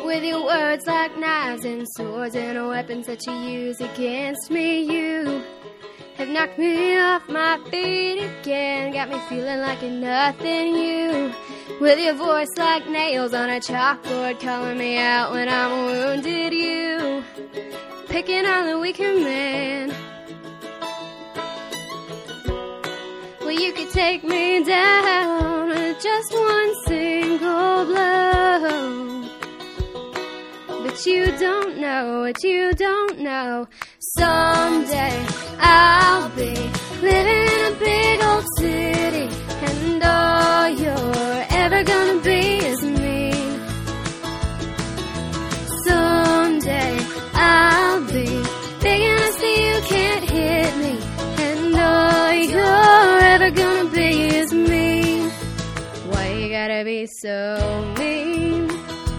with your words like knives and swords and weapons that you use against me. You have knocked me off my feet again, got me feeling like a nothing. You, with your voice like nails on a chalkboard, calling me out when I'm wounded. You, picking on the weaker man. Well, you could take me down with just one single blow, but you don't know what you don't know. Someday I'll be living in a big old city, and all you're ever gonna be is me. Someday I'll be big enough so you can't hit me, and all you're ever gonna be is me. Why you gotta be so mean?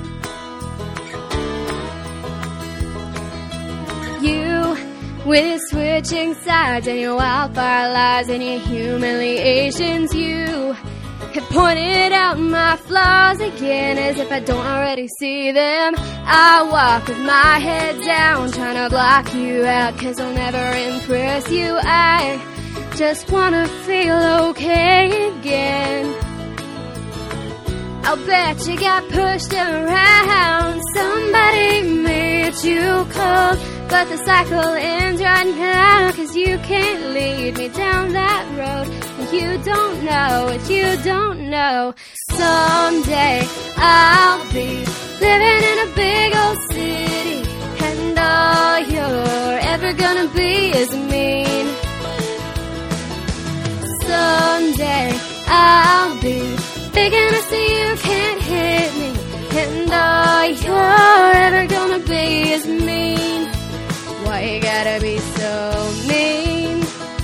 You, with your switching sides and your wildfire lies and your humiliations, you have pointed out my flaws again as if I don't already see them. I walk with my head down, trying to block you out, 'cause I'll never impress you. I just wanna feel okay again. I'll bet you got pushed around, somebody made you cold, but the cycle ends right now, 'cause you can't lead me down that road. You don't know what you don't know. Someday I'll be living in a big old city, and all you're ever gonna be is mean. Someday I'll be big enough so you can't hit me, and all you're ever gonna be is mean. Why you gotta be so mean?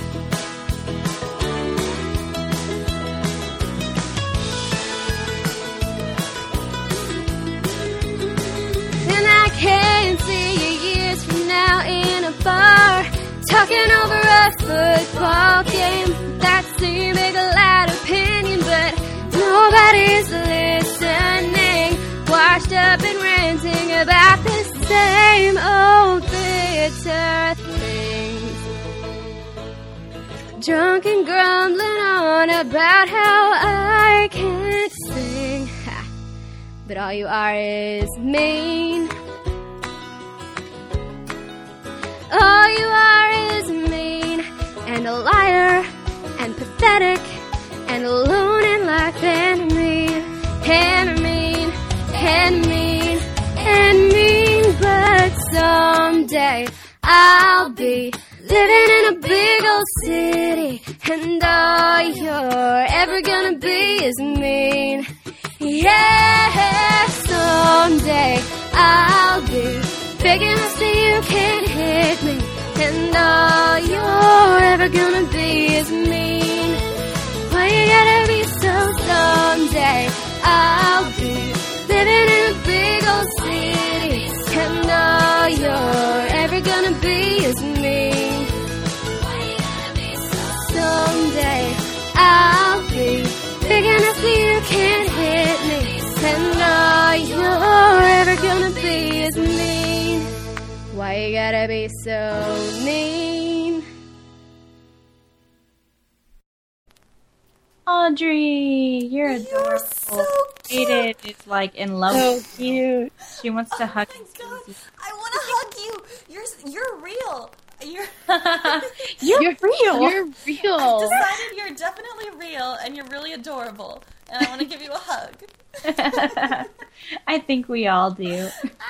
And I can't see you years from now in a bar, talking over a football game. That's the big loud opinion, but nobody's listening. Washed up and ranting about the same old bitter things. Drunk and grumbling on about how I can't sing. Ha. But all you are is mean. All you are is mean, and a liar, and pathetic, and alone in life, and mean, and mean, and mean, and mean. But someday I'll be living in a big old city, and all you're ever gonna be is mean. Yeah, someday I'll be big enough so you can't hit me, and all you're ever gonna be is mean. Why you gotta be so? Someday I'll be living in a big old city, and all you're ever gonna be is mean. Someday I'll be big enough so you can't hit me, and all you're ever gonna be is mean. Why you gotta be so mean? Audrey, you're adorable. You're so cute. Aiden is like in love. So with you. cute. She wants to hug Oh and my God, squeeze I want to hug you. You're real. you. You're real. You're I've real. decided you're definitely real, and you're really adorable. And I want to give you a hug. I think we all do.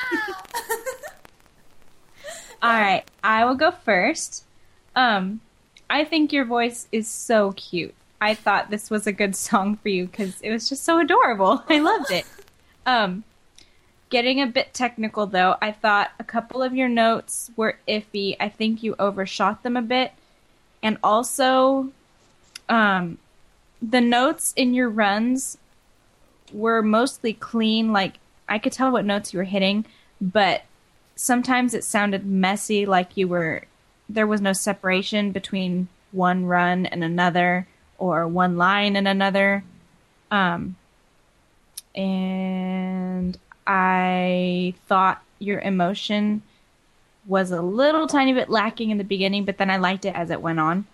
All right, I will go first. I think your voice is so cute. I thought this was a good song for you because it was just so adorable. I loved it. Getting a bit technical, though, I thought a couple of your notes were iffy. I think you overshot them a bit. And also, the notes in your runs were mostly clean. Like, I could tell what notes you were hitting, but sometimes it sounded messy, like there was no separation between one run and another, or one line and another. And I I thought your emotion was a little tiny bit lacking in the beginning, but then I liked it as it went on.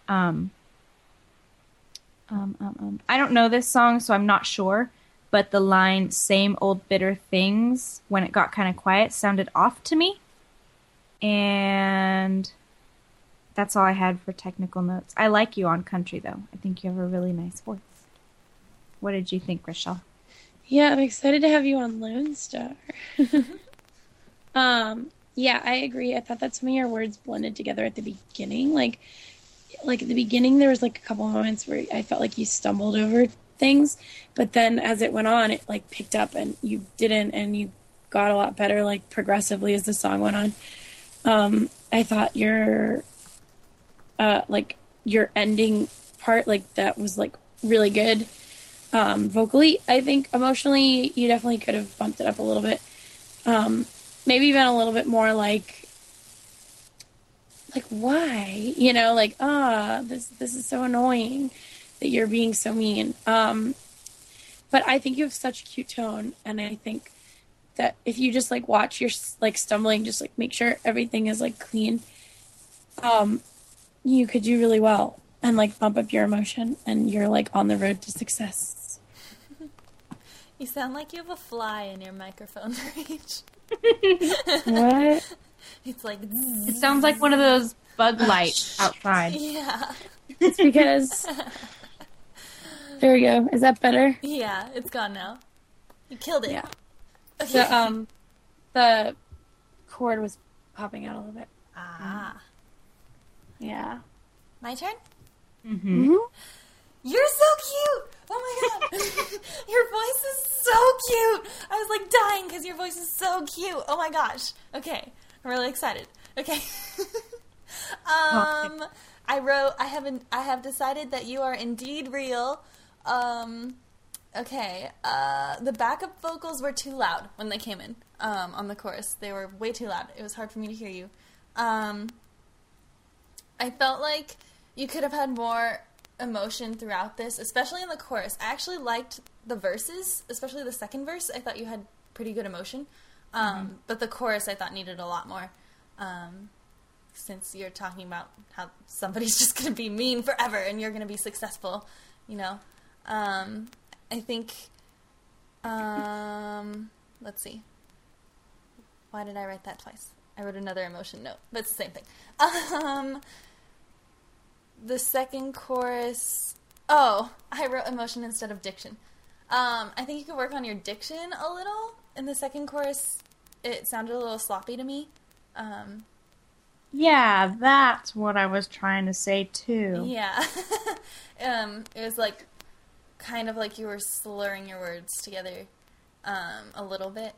I don't know this song, so I'm not sure, but the line, same old bitter things, when it got kind of quiet, sounded off to me. And that's all I had for technical notes. I like you on country, though. I think you have a really nice voice. What did you think, Rochelle? Yeah, I'm excited to have you on Lone Star. Yeah, I agree. I thought that some of your words blended together at the beginning. Like at the beginning, there was like a couple moments where I felt like you stumbled over things, but then as it went on, it like picked up and you didn't, and you got a lot better like progressively as the song went on. I thought your ending part, like that was like really good. Vocally, I think emotionally, you definitely could have bumped it up a little bit. Maybe even a little bit more like why? You know, like, this is so annoying that you're being so mean. But I think you have such a cute tone, and I think that if you just like watch your like stumbling, just like make sure everything is like clean, you could do really well and like bump up your emotion, and you're like on the road to success. You sound like you have a fly in your microphone reach. What? It's like... It sounds like one of those bug lights outside. Yeah. It's because... There we go. Is that better? Yeah, it's gone now. You killed it. Yeah. Okay. The cord was popping out a little bit. Ah. Yeah. My turn? Mm-hmm. You're so cute! Oh my god! Your voice is so cute! I was like dying because your voice is so cute. Oh my gosh. Okay. I'm really excited. Okay. I have decided that you are indeed real. Okay. The backup vocals were too loud when they came in, on the chorus. They were way too loud. It was hard for me to hear you. I felt like you could have had more emotion throughout this, especially in the chorus. I actually liked the verses, especially the second verse. I thought you had pretty good emotion. But the chorus I thought needed a lot more. Since you're talking about how somebody's just going to be mean forever and you're going to be successful, you know. I think, let's see. Why did I write that twice? I wrote another emotion note, but it's the same thing. The second chorus... Oh, I wrote emotion instead of diction. I think you could work on your diction a little. In the second chorus, it sounded a little sloppy to me. Yeah, that's what I was trying to say, too. Yeah. It was like, kind of like you were slurring your words together a little bit.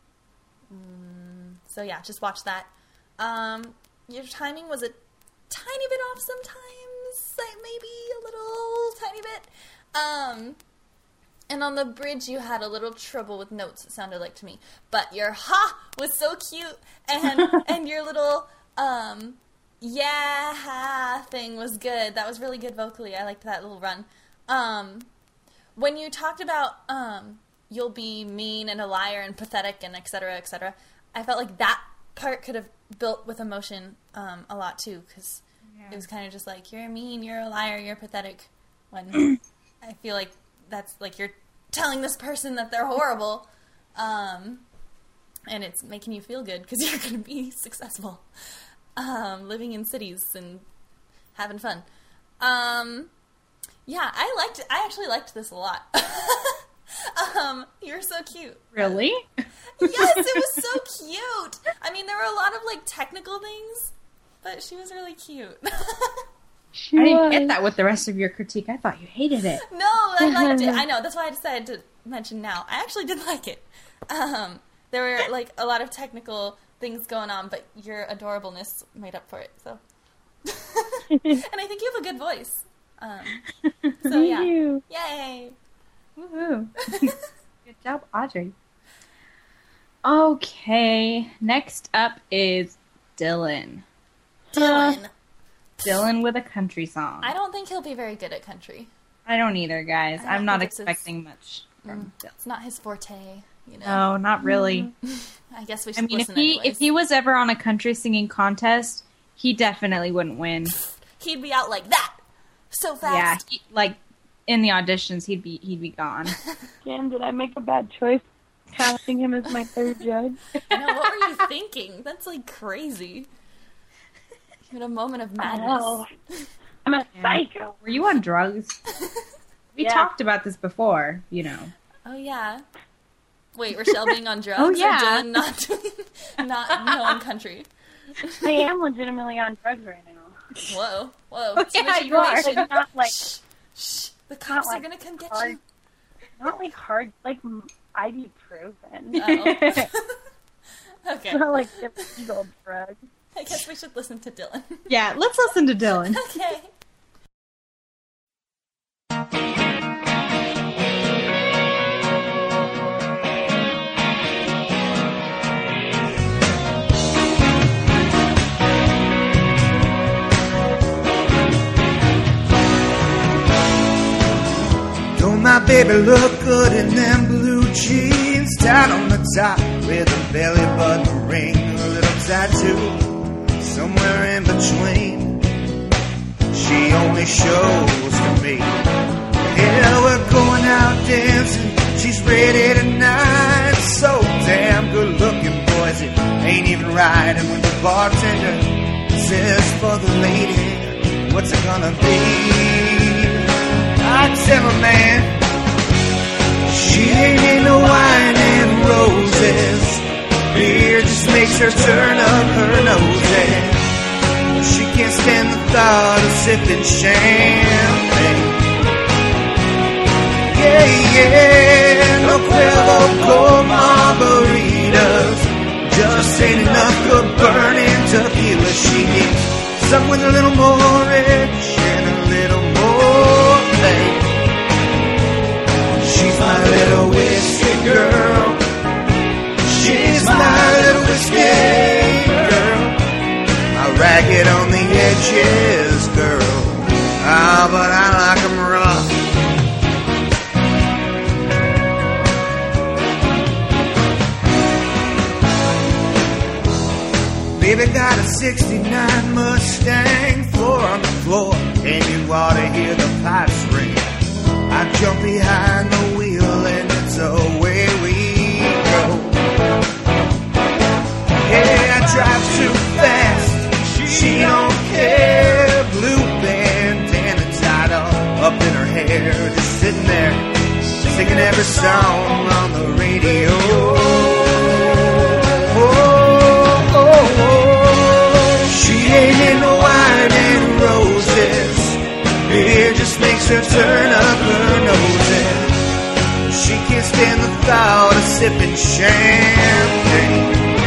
So yeah, just watch that. Your timing was a tiny bit off sometimes, like maybe a little tiny bit. And on the bridge you had a little trouble with notes, it sounded like to me. But your ha was so cute, and your little yeah ha thing was good. That was really good vocally. I liked that little run. When you talked about you'll be mean and a liar and pathetic and etc., I felt like that part could have built with emotion a lot too, because it was kind of just like, you're mean, you're a liar, you're pathetic, when I feel like that's like you're telling this person that they're horrible, and it's making you feel good because you're going to be successful, living in cities and having fun. Yeah, I actually liked this a lot. You're so cute. Really? Yes, it was so cute. I mean, there were a lot of like technical things, but she was really cute. I didn't get that with the rest of your critique. I thought you hated it. No, I liked it. I know. That's why I decided to mention now. I actually did like it. There were like a lot of technical things going on, but your adorableness made up for it. So, and I think you have a good voice. So yeah, yay! Woohoo! Good job, Audrey. Okay, next up is Dylan. Dylan with a country song. I don't think he'll be very good at country. I don't either, guys. I'm not think it's expecting much from Dylan. It's not his forte. You know? No, not really. I guess we I should mean, listen if he was ever on a country singing contest, he definitely wouldn't win. He'd be out like that so fast. Yeah, like in the auditions, he'd be gone. Jan, did I make a bad choice casting him as my third judge? No, what were you thinking? That's like crazy. You had a moment of I madness. know. I'm a psycho. Were you on drugs? We Yeah. talked about this before, you know. Oh yeah. Wait, Rochelle being on drugs? Oh, yeah. Or Dylan not knowing country? I am legitimately on drugs right now. Whoa. Oh, Too yeah, much you are. information. Like, not like Shh. The cops like are gonna come get hard. you. not like hard, like ibuprofen. Oh. Okay. Not like illegal drugs. I guess we should listen to Dylan. Yeah, let's listen to Dylan. Okay. Don't my baby look good in them blue jeans, tied on the top with a belly button ring, a little tattoo somewhere in between. She only shows to me. Yeah, we're going out dancing, she's ready tonight. So damn good looking, boys, it ain't even right. And when the bartender says for the lady, what's it gonna be? I tell a man, she ain't into wine and roses. Beer just makes her turn up her nose. And she can't stand the thought of sipping champagne. Yeah, no Cuervo cold margaritas just ain't enough for burning tequila. She needs something with a little more rich and a little more pain. She's my little whiskey girl. She's my little whiskey girl. I ragged on the edges, girl. Ah, but I like 'em rough. Baby got a 69 Mustang, floor on the floor, and you ought to hear the pipes ring. I jump behind the wheel and it's away we go. Yeah, I drive too fast, she don't care. Blue bandana tied up in her hair, just sitting there, singing every song on the radio. She ain't into wine and roses. Beer just makes her turn up her nose. And she can't stand the thought of sipping champagne.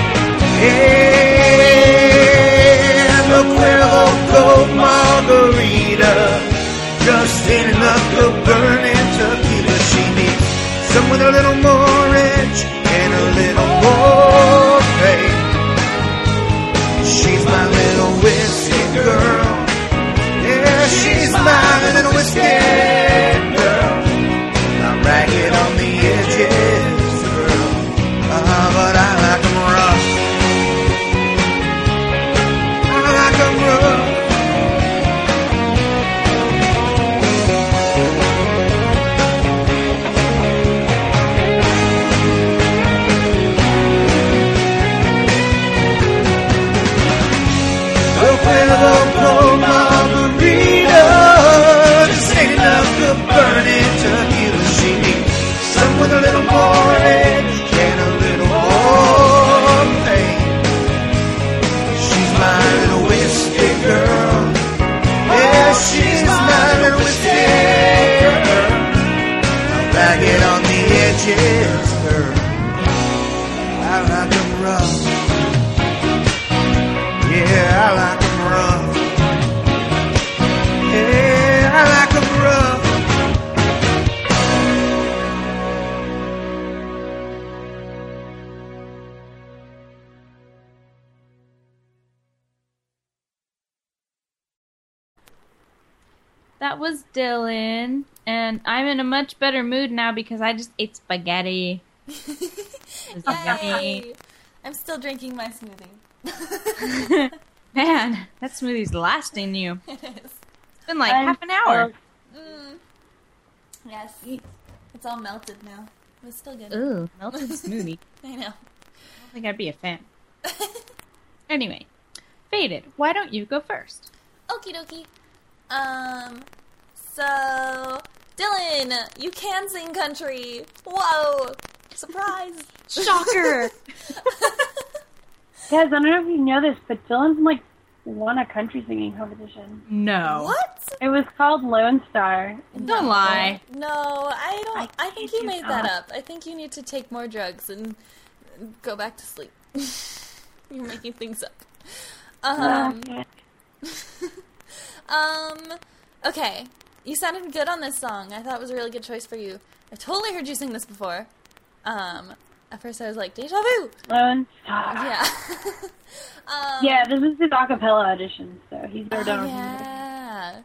Yeah, the Cuervo Gold margarita just ain't enough to burn into tequila. She needs some with a little more rich and a little more pain. She's my little whiskey girl. Yeah, she's my little whiskey girl. I'm ragged on the edges, girl. But I like 'em rough. I like 'em rough. Cuervo cold margarita just ain't enough to burn into tequila. She needs some with a little more edge and a little more pain. She's my little whiskey girl. Yeah, she's my little whiskey girl. I'll bag it on the edges, girl. I like 'em rough. Yeah, I like 'em rough. Yeah, I like 'em rough. That was Dylan, and I'm in a much better mood now because I just ate spaghetti. This is yummy. Yay! I'm still drinking my smoothie. Man, that smoothie's lasting you. It is. It's been like half an hour. Yes. It's all melted now. It's still good. Ooh, melted smoothie. I know. I don't think I'd be a fan. Anyway, Faded, why don't you go first? Okie dokie. So, Dylan, you can sing country. Whoa! Surprise! Shocker! Guys, I don't know if you know this, but Dylan's like won a country singing competition. No. What? It was called Lone Star. Don't lie. No, I don't. I think you kid you made that not. up. I think you need to take more drugs and go back to sleep. You're making things up. Okay. Okay. You sounded good on this song. I thought it was a really good choice for you. I've totally heard you sing this before. At first I was like, deja vu! Lone Star. Yeah. Yeah, this is his acapella audition, so he's never done Yeah.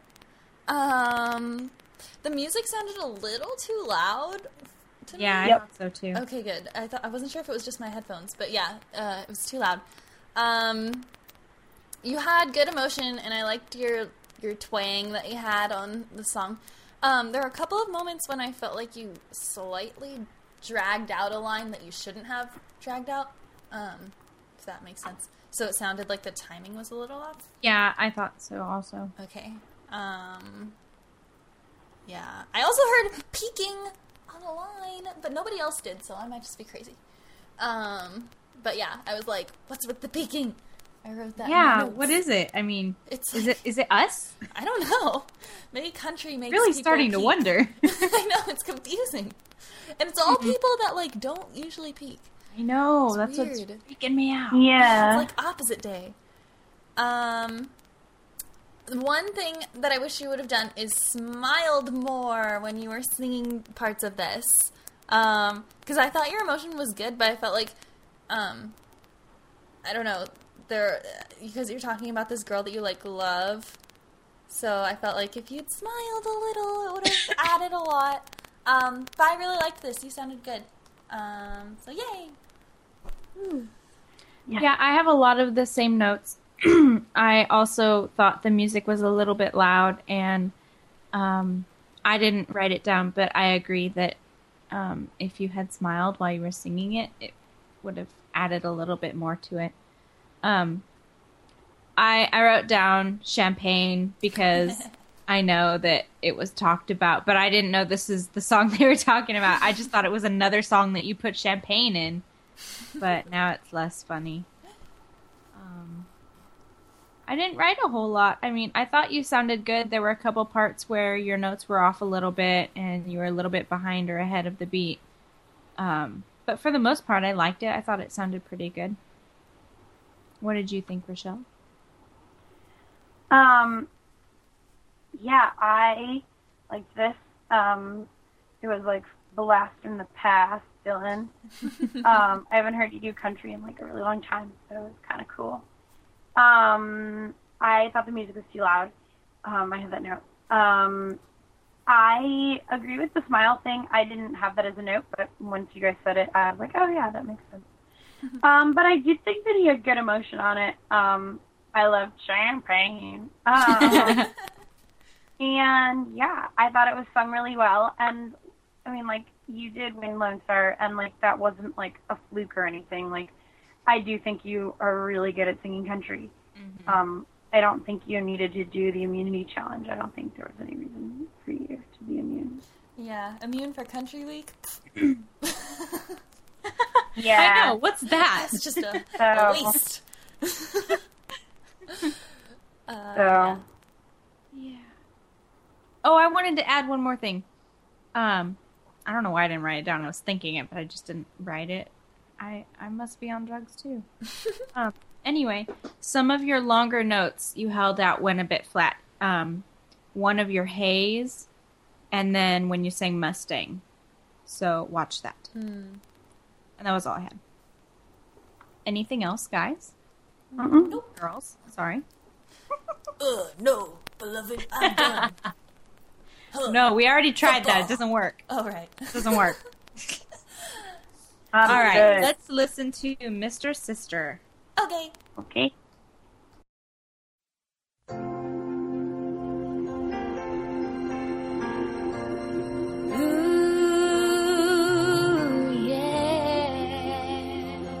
The music sounded a little too loud to me. Yeah, I Yep. thought so too. Okay, good. I wasn't sure if it was just my headphones, but yeah, it was too loud. You had good emotion, and I liked your twang that you had on the song. There were a couple of moments when I felt like you slightly dragged out a line that you shouldn't have dragged out, if that makes sense. So it sounded like the timing was a little off. Yeah, I thought so also. Okay. Yeah. I also heard peeking on a line, but nobody else did, so I might just be crazy. But yeah, I was like, what's with the peeking? I wrote that in my Yeah, notes. what is it? I mean, It's is like- it us? I don't know. Maybe country makes Really people starting to peek. wonder. I know, it's confusing. And it's all people that, like, don't usually peek. I know, It's that's what's weird. freaking me out. Yeah. It's like opposite day. One thing that I wish you would have done is smiled more when you were singing parts of this. Because I thought your emotion was good, but I felt like, I don't know, because you're talking about this girl that you, like, love. So I felt like if you'd smiled a little, it would have added a lot. But I really liked this. You sounded good. So yay! Yeah, I have a lot of the same notes. I also thought the music was a little bit loud, and I didn't write it down, but I agree that if you had smiled while you were singing it, it would have added a little bit more to it. I wrote down champagne because I know that it was talked about, but I didn't know this is the song they were talking about. I just thought it was another song that you put champagne in, but now it's less funny. I didn't write a whole lot. I mean, I thought you sounded good. There were a couple parts where your notes were off a little bit and you were a little bit behind or ahead of the beat. But for the most part, I liked it. I thought it sounded pretty good. What did you think, Rochelle? Yeah, I liked this. It was like blast from the past, Dylan. I haven't heard you do country in like a really long time, so it was kind of cool. I thought the music was too loud. I have that note. I agree with the smile thing. I didn't have that as a note, but once you guys said it, I was like, oh yeah, that makes sense. But I did think that he had good emotion on it. I loved champagne. And yeah, I thought it was sung really well. And I mean, like, you did win Lone Star, and like, that wasn't like a fluke or anything. Like, I do think you are really good at singing country. Mm-hmm. I don't think you needed to do the immunity challenge. I don't think there was any reason for you to be immune. Yeah, immune for Country Week. Yeah. I know. What's that? That's just a So- waste. So, Yeah. Oh, I wanted to add one more thing. I don't know why I didn't write it down. I was thinking it, but I just didn't write it. I must be on drugs too. Anyway, some of your longer notes you held out went a bit flat. One of your haze, and then when you sang Mustang. So watch that. And that was all I had. Anything else, guys? mm-mm. Girls? Sorry. No, beloved, I'm done. No, we already tried that. It doesn't work. All right. It doesn't work. All right, good. let's listen to Mr. Sister. Okay. Okay. Ooh, yeah.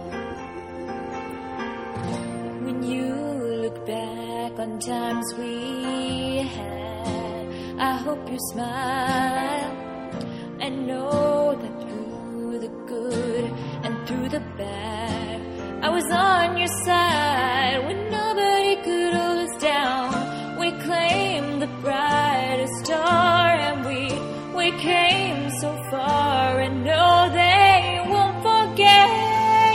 When you look back on times we had, I hope you smile and know that through the good and through the bad, I was on your side when nobody could hold us down. We claimed the brightest star and we came so far and know they won't forget.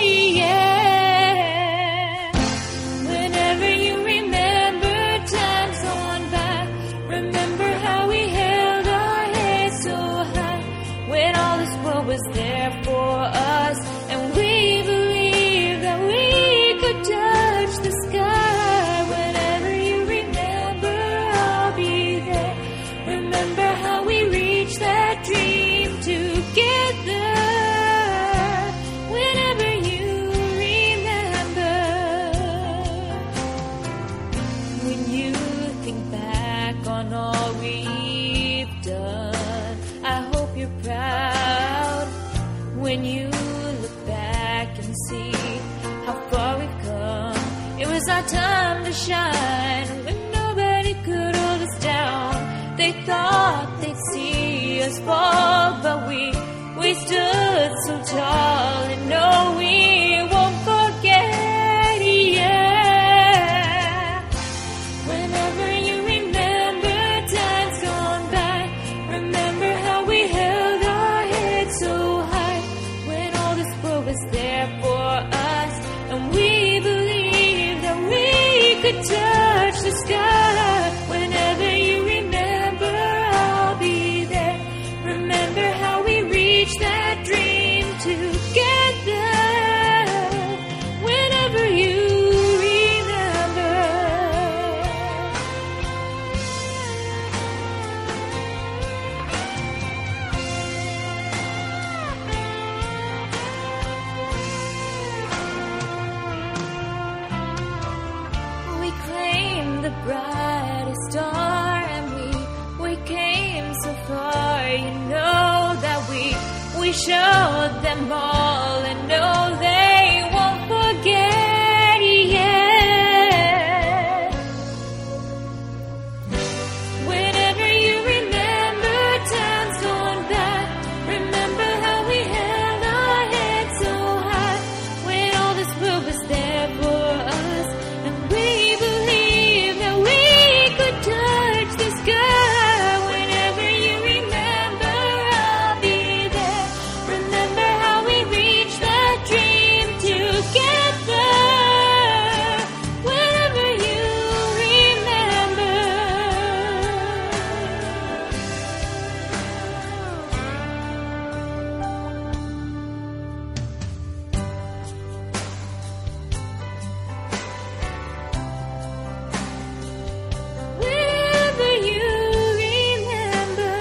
Yeah. Whenever you remember times gone by, remember how we held our heads so high when all this world was there for us and we believed that we could touch the sky. Whenever you remember, I'll be there. Remember how we reached that dream together. Whenever you remember, when you think back on all we've done, I hope you're proud. When you look back and see how far we've come, it was our time to shine when nobody could hold us down. They thought they'd see us fall, but we stood so tall and no, we won't forget. Yeah. Whenever you remember times gone by, remember how we held our heads so high when all this world was there for us and we believed that we could touch the sky. Whenever you remember, I'll be there. Remember how we reached that dream together. Whenever you remember. We claimed the brightest star and we came so far. You know that we showed them all and know they won't forget. Yeah. Whenever you remember times gone by, remember how we held our heads so high when all this world was there for us and we believed that we could touch the sky. Whenever you remember, I'll be there. Remember how we reached that dream together. Whenever you remember. Whenever you remember.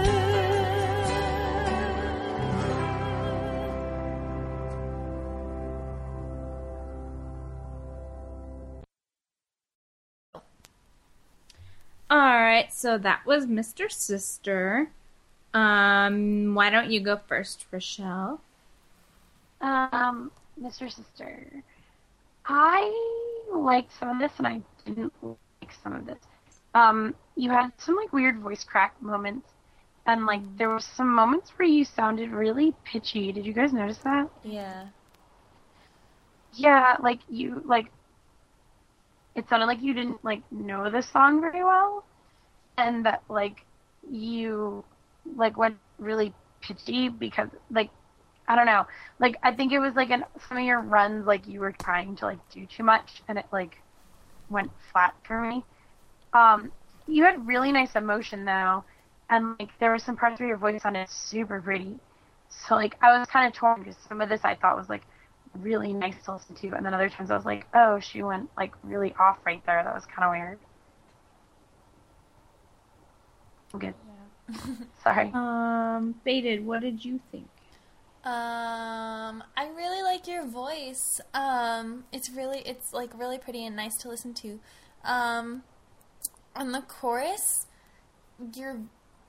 All right, so that was Mr. Sister. Why don't you go first, Rochelle? Mr. Sister. I liked some of this and I didn't like some of this. You had some like weird voice crack moments and like there were some moments where you sounded really pitchy. Did you guys notice that? Yeah. Yeah, like you like it sounded like you didn't like know the song very well and that like you like went really pitchy because like I don't know. Like I think it was like in some of your runs like you were trying to like do too much and it like went flat for me. You had really nice emotion though and like there were some parts where your voice sounded super pretty. So like I was kind of torn because some of this I thought was like really nice to listen to and then other times I was like, oh, she went like really off right there. That was kind of weird. I'm good. Sorry. Baited, what did you think? I really like your voice. It's like really pretty and nice to listen to. On the chorus, your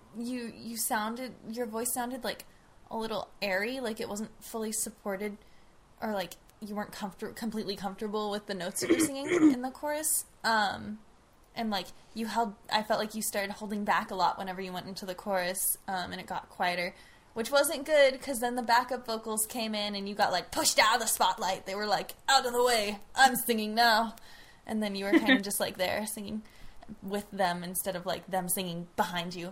voice sounded like a little airy, like it wasn't fully supported, or like you weren't completely comfortable with the notes you were singing in the chorus. And like I felt like you started holding back a lot whenever you went into the chorus, and it got quieter, which wasn't good, because then the backup vocals came in and you got like pushed out of the spotlight. They were like, out of the way, I'm singing now. And then you were kind of just like there singing with them instead of like them singing behind you.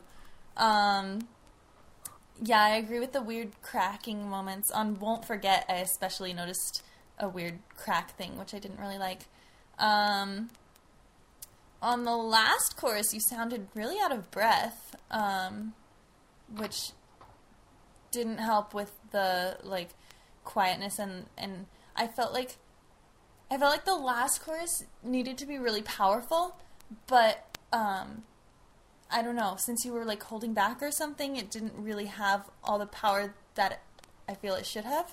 Yeah, I agree with the weird cracking moments. On Won't Forget, I especially noticed a weird crack thing, which I didn't really like. On the last chorus, you sounded really out of breath, which didn't help with the like quietness, and I felt like the last chorus needed to be really powerful, but I don't know, since you were like holding back or something, it didn't really have all the power that I feel it should have.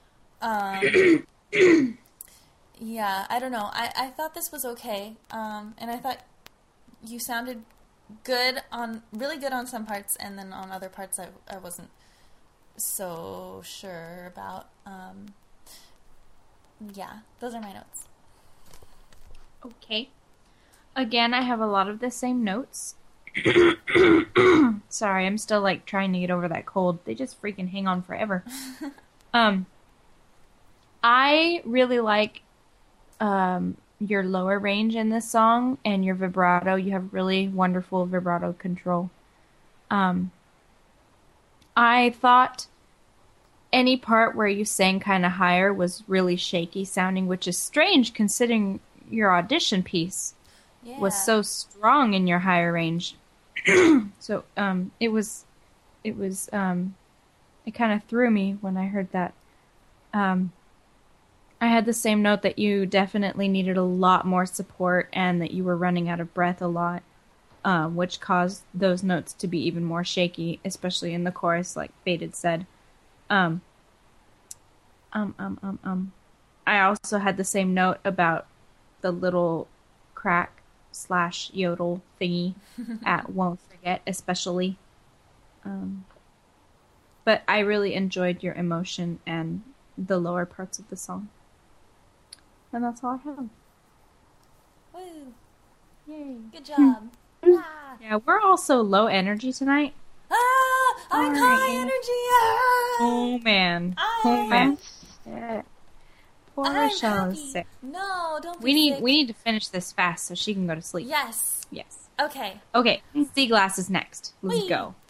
Yeah, I don't know. I thought this was okay, and I thought you sounded really good on some parts, and then on other parts I wasn't so sure about. Yeah, those are my notes. Okay. Again, I have a lot of the same notes. Sorry, I'm still like trying to get over that cold. They just freaking hang on forever. I really like your lower range in this song and your vibrato. You have really wonderful vibrato control. I thought any part where you sang kind of higher was really shaky sounding, which is strange considering your audition piece was so strong in your higher range. So it kind of threw me when I heard that. I had the same note that you definitely needed a lot more support and that you were running out of breath a lot, which caused those notes to be even more shaky, especially in the chorus, like Faded said. I also had the same note about the little crack/yodel thingy at Won't Forget, especially. But I really enjoyed your emotion and the lower parts of the song. And that's all I have. Woo! Yay. Good job. Ah! Yeah, we're also low energy tonight. I'm high energy. Oh man. Oh man. Poor I'm Rochelle happy. is sick. No, don't be We sick. need to finish this fast so she can go to sleep. Yes. Yes. Okay. Okay. Sea Glass is next. Let's Whee! go.